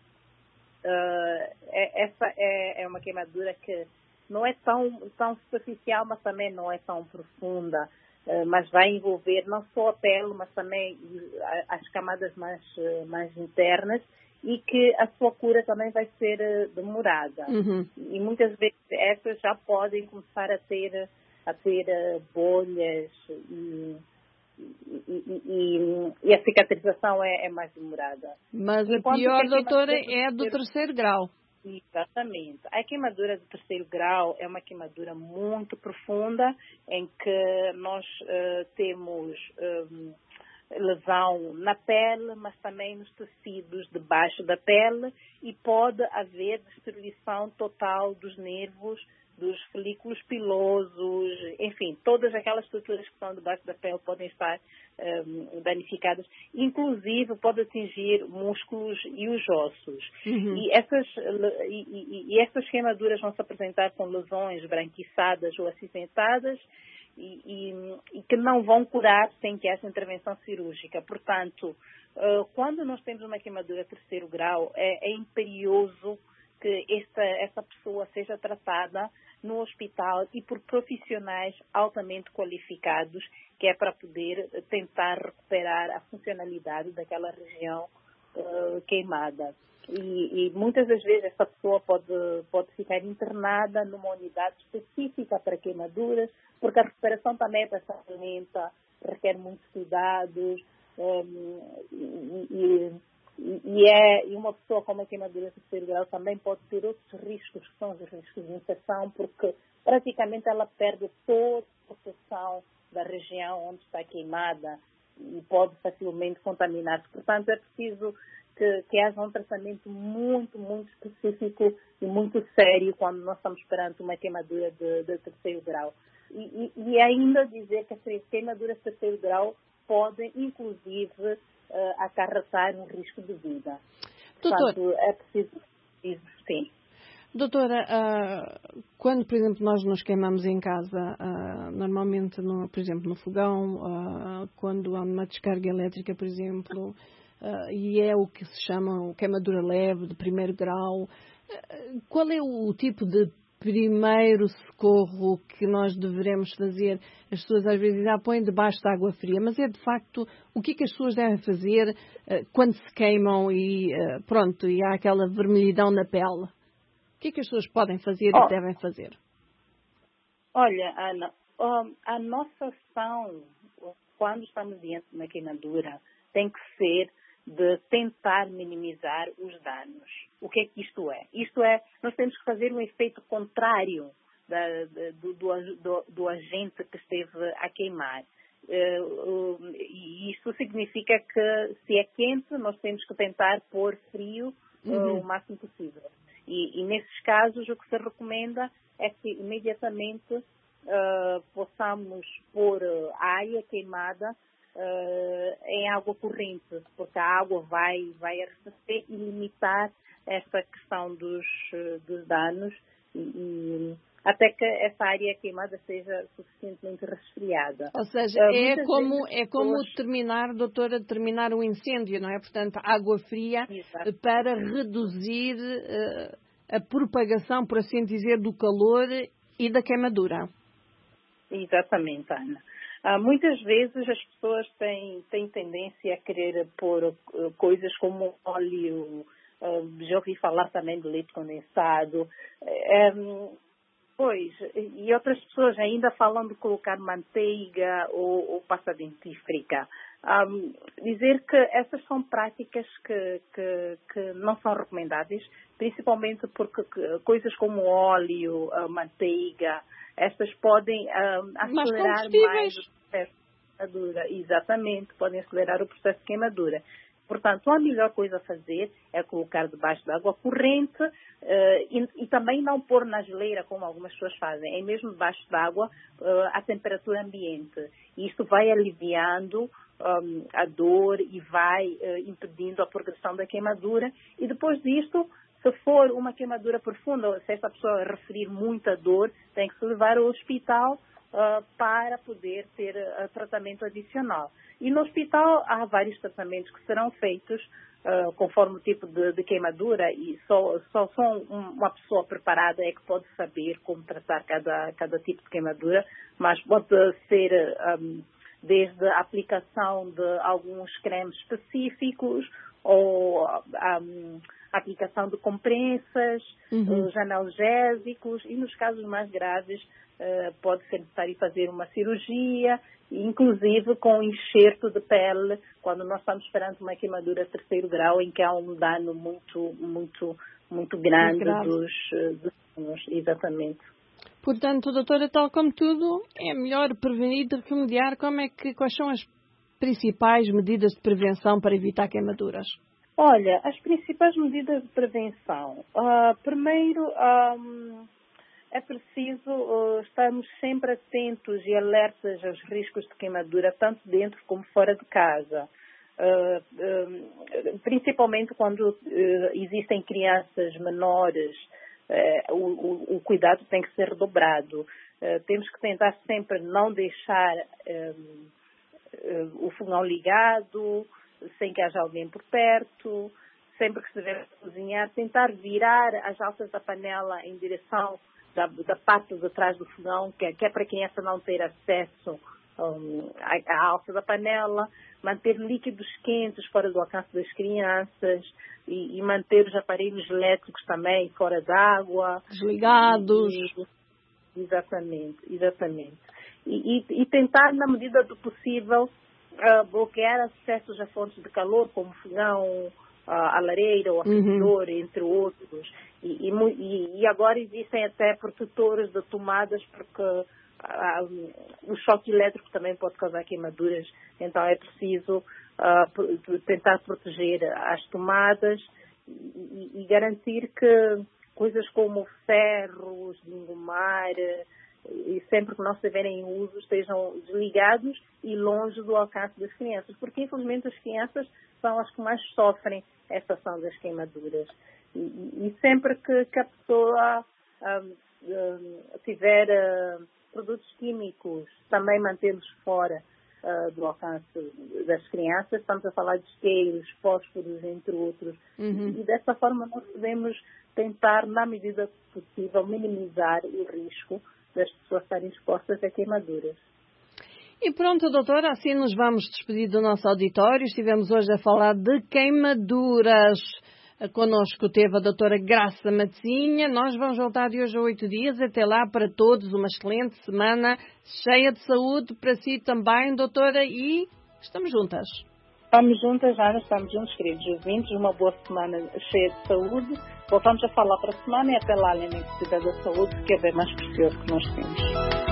é, essa é, é uma queimadura que não é tão, tão superficial, mas também não é tão profunda, uh, mas vai envolver não só a pele, mas também as camadas mais, uh, mais internas, e que a sua cura também vai ser uh, demorada. Uhum. E muitas vezes essas já podem começar a ter, a ter uh, bolhas e, e, e, e, e a cicatrização é, é mais demorada. Mas a pior, doutora, é a do terceiro grau. Exatamente. A queimadura do terceiro grau é uma queimadura muito profunda, em que nós uh, temos um, lesão na pele, mas também nos tecidos debaixo da pele, e pode haver destruição total dos nervos, dos folículos pilosos, enfim, todas aquelas estruturas que estão debaixo da pele podem estar um, danificadas, inclusive pode atingir músculos e os ossos. Uhum. E, essas, e, e, e essas queimaduras vão se apresentar com lesões branquiçadas ou acinzentadas, E, e, e que não vão curar sem que haja intervenção cirúrgica. Portanto, uh, quando nós temos uma queimadura terceiro grau, é, é imperioso que esta, essa pessoa seja tratada no hospital e por profissionais altamente qualificados, que é para poder tentar recuperar a funcionalidade daquela região uh, queimada. E, e muitas das vezes essa pessoa pode, pode ficar internada numa unidade específica para queimaduras, porque a recuperação também é bastante lenta, requer muitos cuidados, um, e, e, e, é, e uma pessoa com uma queimadura de terceiro grau também pode ter outros riscos, que são os riscos de infecção, porque praticamente ela perde toda a proteção da região onde está queimada e pode facilmente contaminar-se. Portanto, é preciso que, que haja um tratamento muito, muito específico e muito sério quando nós estamos perante uma queimadura de, de terceiro grau. E, e, e ainda dizer que as queimaduras de terceiro grau podem, inclusive, uh, acarretar um risco de vida. Doutor, Portanto, é preciso, sim. Doutora, uh, quando, por exemplo, nós nos queimamos em casa, uh, normalmente, no, por exemplo, no fogão, uh, quando há uma descarga elétrica, por exemplo, uh, e é o que se chama queimadura leve, de primeiro grau, uh, qual é o tipo de primeiro socorro que nós devemos fazer? As pessoas às vezes já põem debaixo de água fria, mas é de facto o que é que as pessoas devem fazer uh, quando se queimam e uh, pronto, e há aquela vermelhidão na pele? O que é que as pessoas podem fazer oh, e devem fazer? Olha, Ana, a nossa ação quando estamos diante de uma queimadura tem que ser de tentar minimizar os danos. O que é que isto é? Isto é, nós temos que fazer um efeito contrário da, da, do, do, do agente que esteve a queimar. Uh, uh, e isto significa que, se é quente, nós temos que tentar pôr frio uh, uhum. o máximo possível. E, e nesses casos, o que se recomenda é que imediatamente uh, possamos pôr a área queimada Uh, em água corrente, porque a água vai, vai arrefecer e limitar esta questão dos, dos danos e, e até que essa área queimada seja suficientemente resfriada. Ou seja, uh, é, como, é como pessoas... terminar, doutora, terminar o incêndio, não é? Portanto, água fria. Exato. Para reduzir uh, a propagação, por assim dizer, do calor e da queimadura. Exatamente, Ana. Uh, muitas vezes as pessoas têm, têm tendência a querer pôr uh, coisas como óleo, uh, já ouvi falar também de leite condensado, um, pois, e outras pessoas ainda falam de colocar manteiga ou, ou pasta dentífrica. Um, dizer que essas são práticas que, que, que não são recomendáveis, principalmente porque coisas como óleo, uh, manteiga, estas podem uh, acelerar mais o processo de queimadura. Exatamente, podem acelerar o processo de queimadura. Portanto, a melhor coisa a fazer é colocar debaixo da água corrente uh, e, e também não pôr na geleira, como algumas pessoas fazem, é mesmo debaixo da água uh, a temperatura ambiente. E isto vai aliviando um, a dor e vai uh, impedindo a progressão da queimadura. E depois disto, se for uma queimadura profunda, se esta pessoa referir muita dor, tem que se levar ao hospital uh, para poder ter uh, tratamento adicional. E no hospital há vários tratamentos que serão feitos uh, conforme o tipo de, de queimadura e só, só, só uma pessoa preparada é que pode saber como tratar cada, cada tipo de queimadura, mas pode ser um, desde a aplicação de alguns cremes específicos ou um, a aplicação de compressas, uhum. os analgésicos e nos casos mais graves uh, pode ser necessário fazer uma cirurgia, inclusive com enxerto de pele, quando nós estamos esperando uma queimadura terceiro grau, em que há um dano muito, muito, muito grande dos, dos rins, exatamente. Portanto, doutora, tal como tudo, é melhor prevenir do que remediar. Como é que, quais são as principais medidas de prevenção para evitar queimaduras? Olha, as principais medidas de prevenção. Uh, primeiro, um, é preciso uh, estarmos sempre atentos e alertas aos riscos de queimadura, tanto dentro como fora de casa. Uh, uh, principalmente quando uh, existem crianças menores, uh, o, o, o cuidado tem que ser redobrado. Uh, temos que tentar sempre não deixar uh, uh, o fogão ligado, sem que haja alguém por perto. Sempre que se estiver a cozinhar, tentar virar as alças da panela em direção Da, da parte de trás do fogão, que é, que é para a criança não ter acesso um, à, à alça da panela, manter líquidos quentes fora do alcance das crianças e, e manter os aparelhos elétricos também fora d'água. Desligados. E, exatamente, exatamente. E, e, e tentar, na medida do possível, uh, bloquear acessos a fontes de calor, como fogão, a lareira, o aquecedor, uhum. entre outros. E, e, e agora existem até protetores de tomadas, porque ah, o choque elétrico também pode causar queimaduras. Então é preciso ah, tentar proteger as tomadas e, e garantir que coisas como ferros de engomar, e sempre que não estiverem em uso, estejam desligados e longe do alcance das crianças, porque infelizmente as crianças são as que mais sofrem esta ação das queimaduras. E, e sempre que, que a pessoa um, um, tiver uh, produtos químicos, também mantê-los fora uh, do alcance das crianças. Estamos a falar de isqueiros, fósforos, entre outros. Uhum. E dessa forma nós podemos tentar, na medida possível, minimizar o risco das pessoas estarem expostas a queimaduras. E pronto, doutora, assim nos vamos despedir do nosso auditório. Estivemos hoje a falar de queimaduras. Connosco teve a doutora Graça Matezinha. Nós vamos voltar de hoje a oito dias. Até lá, para todos, uma excelente semana, cheia de saúde, para si também, doutora, e estamos juntas. Estamos juntas, Ana, estamos juntos, queridos ouvintes. Uma boa semana cheia de saúde. Voltamos a falar para a semana e até lá, lembrem que cuidar da saúde, que é bem mais precioso que nós temos.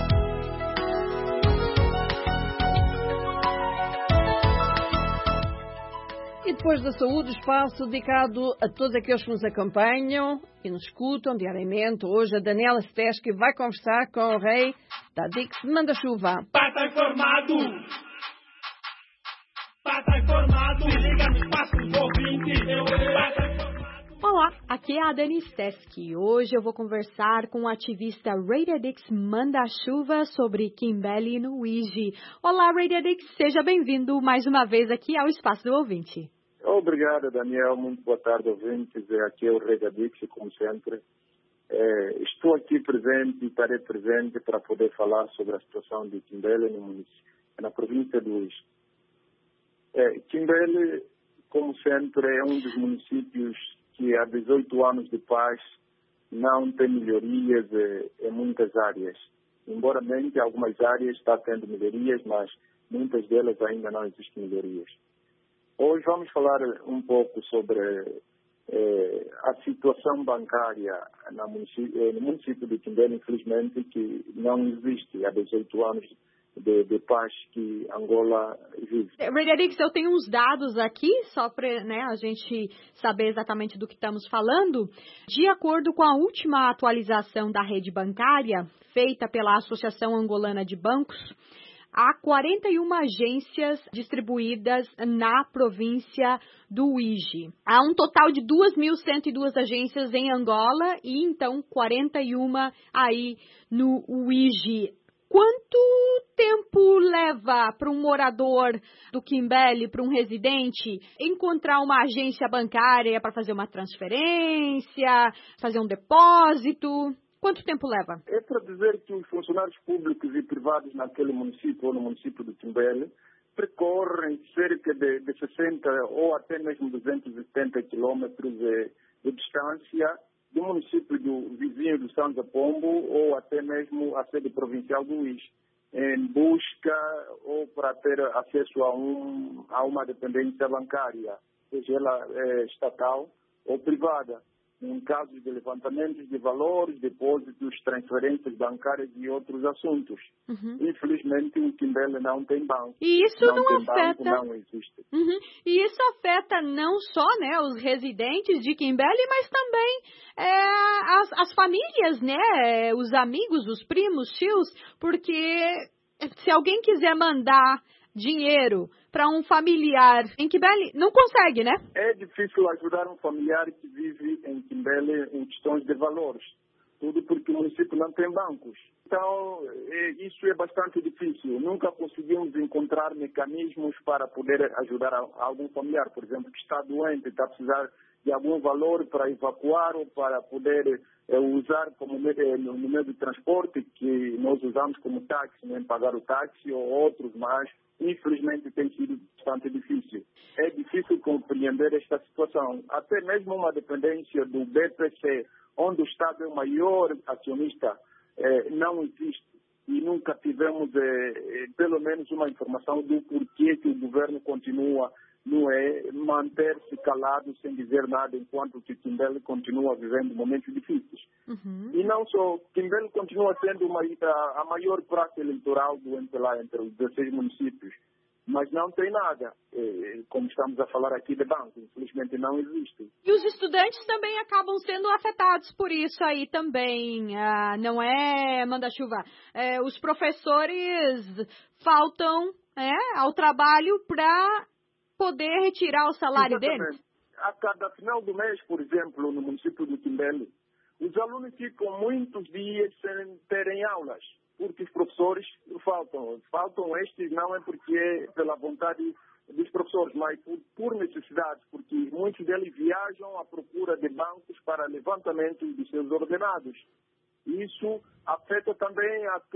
E depois da saúde, espaço dedicado a todos aqueles que nos acompanham e nos escutam diariamente. Hoje a Daniela Steschi vai conversar com o rei da Dix de Manda-Chuva. Pata informado! Pata informado! Se liga no espaço do ouvinte, eu Olá, aqui é a Dani Steschi. Hoje eu vou conversar com o ativista Radiadix Manda-Chuva sobre Kimbelly no Ouija. Olá, Radiadix, seja bem-vindo mais uma vez aqui ao Espaço do Ouvinte. Obrigado, Daniel. Muito boa tarde, ouvintes. Aqui é o Radiadix, como sempre. É, estou aqui presente e estarei presente para poder falar sobre a situação de Kimbelly no município, na província do Ouija. É, Kimbelly, como sempre, é um dos municípios que há dezoito anos de paz não tem melhorias em muitas áreas. Embora em algumas áreas está tendo melhorias, mas muitas delas ainda não existem melhorias. Hoje vamos falar um pouco sobre eh, a situação bancária no município, no município de Kimbelly, infelizmente, que não existe há dezoito anos de, de paz que Angola vive. Rededix, eu tenho uns dados aqui, só para, né, a gente saber exatamente do que estamos falando. De acordo com a última atualização da rede bancária, feita pela Associação Angolana de Bancos, há quarenta e uma agências distribuídas na província do Uíge. Há um total de duas mil cento e duas agências em Angola e, então, quarenta e uma aí no Uíge. Quanto tempo leva para um morador do Quimbele, para um residente, encontrar uma agência bancária para fazer uma transferência, fazer um depósito? Quanto tempo leva? É para dizer que os funcionários públicos e privados naquele município ou no município do Quimbele percorrem cerca de, de sessenta ou até mesmo duzentos e setenta quilômetros de, de distância do município do vizinho do Sanza Pombo ou até mesmo a sede provincial do Uíge, em busca ou para ter acesso a, um, a uma dependência bancária, seja ela é, estatal ou privada, em casos de levantamentos de valores, depósitos, transferências bancárias e outros assuntos. Uhum. Infelizmente, o Quimbele não tem banco. E isso não, não afeta... Banco, não existe. Uhum. E isso afeta não só, né, os residentes de Quimbele, mas também é, as, as famílias, né, os amigos, os primos, tios, porque se alguém quiser mandar dinheiro para um familiar em Quimbele, não consegue, né? É difícil ajudar um familiar que vive em Quimbele em questões de valores. Tudo porque o município não tem bancos. Então, é, isso é bastante difícil. Nunca conseguimos encontrar mecanismos para poder ajudar a, a algum familiar, por exemplo, que está doente, está a precisar de algum valor para evacuar ou para poder é, usar como meio, no meio de transporte, que nós usamos como táxi, né, pagar o táxi ou outros, mas infelizmente tem sido bastante difícil. É difícil compreender esta situação. Até mesmo uma dependência do B P C, onde o Estado é o maior acionista, eh, não existe. E nunca tivemos, eh, pelo menos, uma informação do porquê que o governo continua, não é, manter-se calado sem dizer nada, enquanto que Quimbele continua vivendo momentos difíceis. Uhum. E não só, Quimbele continua sendo uma, a, a maior praça eleitoral do M P L A entre os dezesseis municípios, mas não tem nada, eh, como estamos a falar aqui de banco, infelizmente não existe. E os estudantes também acabam sendo afetados por isso aí também, ah, não é, Manda-Chuva? É, os professores faltam é, ao trabalho para poder retirar o salário Exatamente. deles? A cada final do mês, por exemplo, no município do Quimbele, os alunos ficam muitos dias sem terem aulas, porque os professores faltam. Faltam estes não é porque é pela vontade dos professores, mas por, por necessidade, porque muitos deles viajam à procura de bancos para levantamento de seus ordenados. Isso afeta também a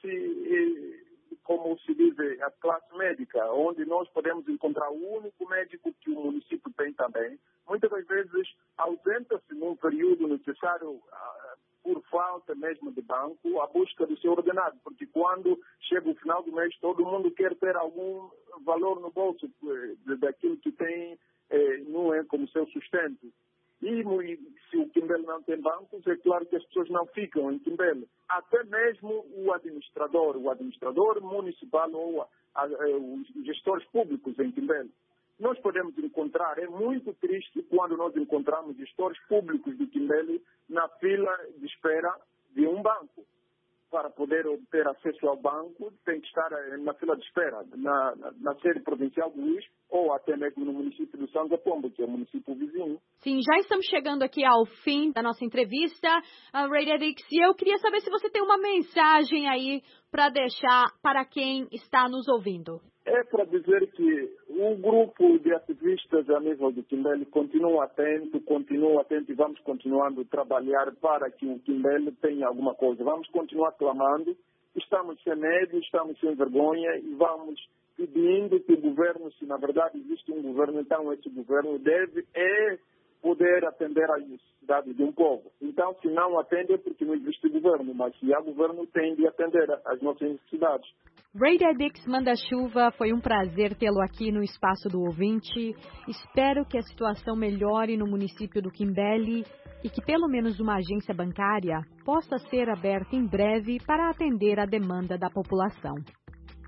classe, como se diz, a classe médica, onde nós podemos encontrar o único médico que o município tem também. Muitas das vezes ausenta-se num período necessário, por falta mesmo de banco, a busca do seu ordenado, porque quando chega o final do mês, todo mundo quer ter algum valor no bolso daquilo que tem, não é, como seu sustento. E se o Quimbele não tem bancos, é claro que as pessoas não ficam em Quimbele. Até mesmo o administrador, o administrador municipal ou a, a, os gestores públicos em Quimbele. Nós podemos encontrar, é muito triste quando nós encontramos gestores públicos de Quimbele na fila de espera de um banco. Para poder obter acesso ao banco, tem que estar na fila de espera, na, na, na sede provincial do Uíge ou até mesmo no município do Sanza Pombo, que é o município vizinho. Sim, já estamos chegando aqui ao fim da nossa entrevista, uh, Rededix, e eu queria saber se você tem uma mensagem aí para deixar para quem está nos ouvindo. É para dizer que o grupo de ativistas a nível do Quimbele continua atento, continua atento e vamos continuando a trabalhar para que o Quimbele tenha alguma coisa. Vamos continuar clamando, estamos sem medo, estamos sem vergonha e vamos pedindo que o governo, se na verdade existe um governo, então esse governo deve é poder atender às necessidades de um povo. Então, se não atende é porque não existe governo, mas se há governo, tem de atender às nossas necessidades. Rededix Manda-Chuva, foi um prazer tê-lo aqui no Espaço do Ouvinte. Espero que a situação melhore no município do Quimbele e que pelo menos uma agência bancária possa ser aberta em breve para atender a demanda da população.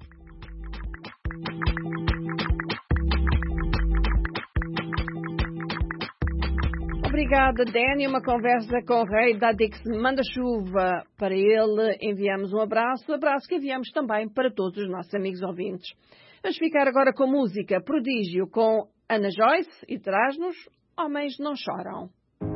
Obrigada, Danny. Uma conversa com o rei da Dix Manda-Chuva. Para ele enviamos um abraço, abraço que enviamos também para todos os nossos amigos ouvintes. Vamos ficar agora com música Prodígio com Ana Joyce e traz-nos Homens Não Choram.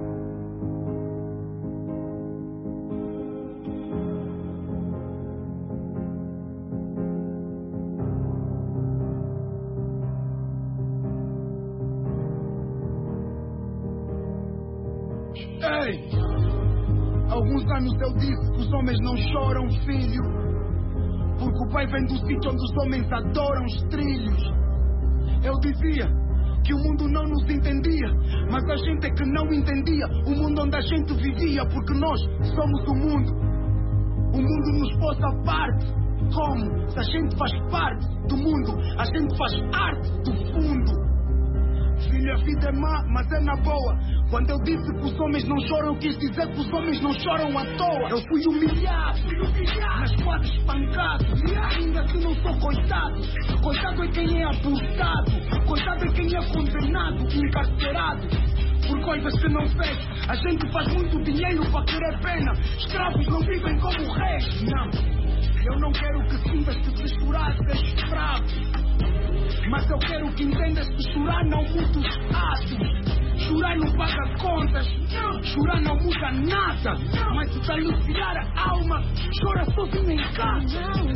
Ei! Alguns anos eu disse que os homens não choram, filho, porque o pai vem do sítio onde os homens adoram os trilhos. Eu dizia que o mundo não nos entendia, mas a gente é que não entendia o mundo onde a gente vivia, porque nós somos o mundo. O mundo nos pôs à parte. Como? Se a gente faz parte do mundo, a gente faz arte do fundo. Filho, a vida é má, mas é na boa. Quando eu disse que os homens não choram, quis dizer que os homens não choram à toa. Eu fui humilhado, mas quase espancado. Ainda que não sou coitado. Coitado é quem é abortado. Coitado é quem é condenado, encarcerado por coisas que não fez. A gente faz muito dinheiro para querer pena. Escravos não vivem como reis. Não, eu não quero que sintas que se chorar seja escravo. Mas eu quero que entendas que chorar não muda os atos. Chorar não paga contas. Chorar não muda nada. Mas se denunciar a alma, chora sozinho em casa.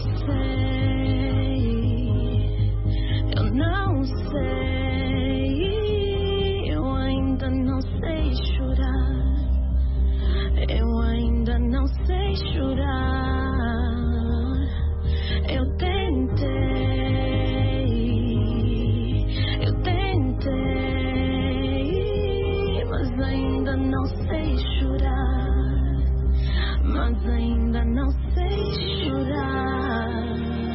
Eu não sei. Eu ainda não sei chorar. Eu ainda não sei chorar. Eu tentei. Mas ainda não sei chorar.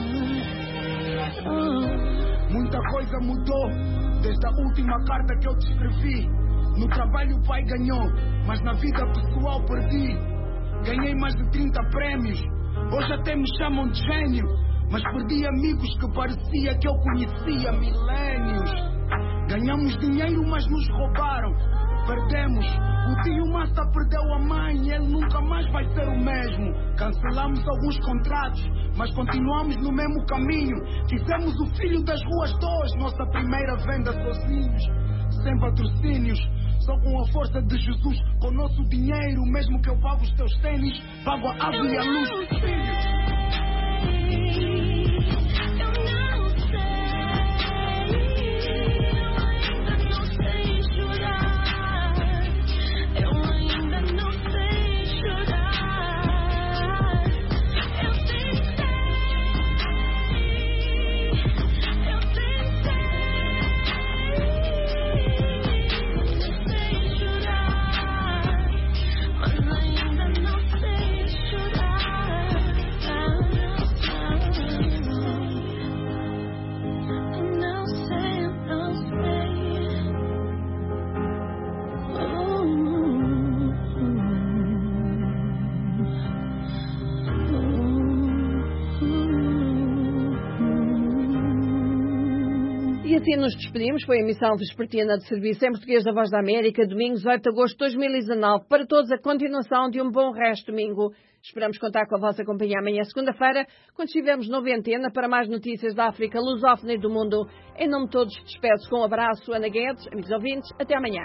Oh. Muita coisa mudou desde a última carta que eu te escrevi. No trabalho o pai ganhou, mas na vida pessoal perdi. Ganhei mais de trinta prémios, hoje até me chamam de gênio. Mas perdi amigos que parecia que eu conhecia milénios. Ganhamos dinheiro, mas nos roubaram. Perdemos. O tio Massa perdeu a mãe e ele nunca mais vai ser o mesmo. Cancelamos alguns contratos, mas continuamos no mesmo caminho. Fizemos o Filho das Ruas dois, nossa primeira venda sozinhos, sem patrocínios, só com a força de Jesus. Com o nosso dinheiro, mesmo que eu pago os teus tênis, pago a água e a luz dos filhos. E assim nos despedimos. Foi a emissão vespertina de serviço em português da Voz da América, domingo dezoito de agosto de dois mil e dezanove. Para todos, a continuação de um bom resto de domingo. Esperamos contar com a vossa companhia amanhã, segunda-feira, quando estivermos na antena para mais notícias da África, lusófona e do mundo. Em nome de todos, despeço com um abraço, Ana Guedes, amigos ouvintes, até amanhã.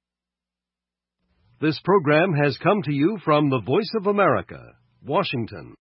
This program has come to you from the Voice of America, Washington.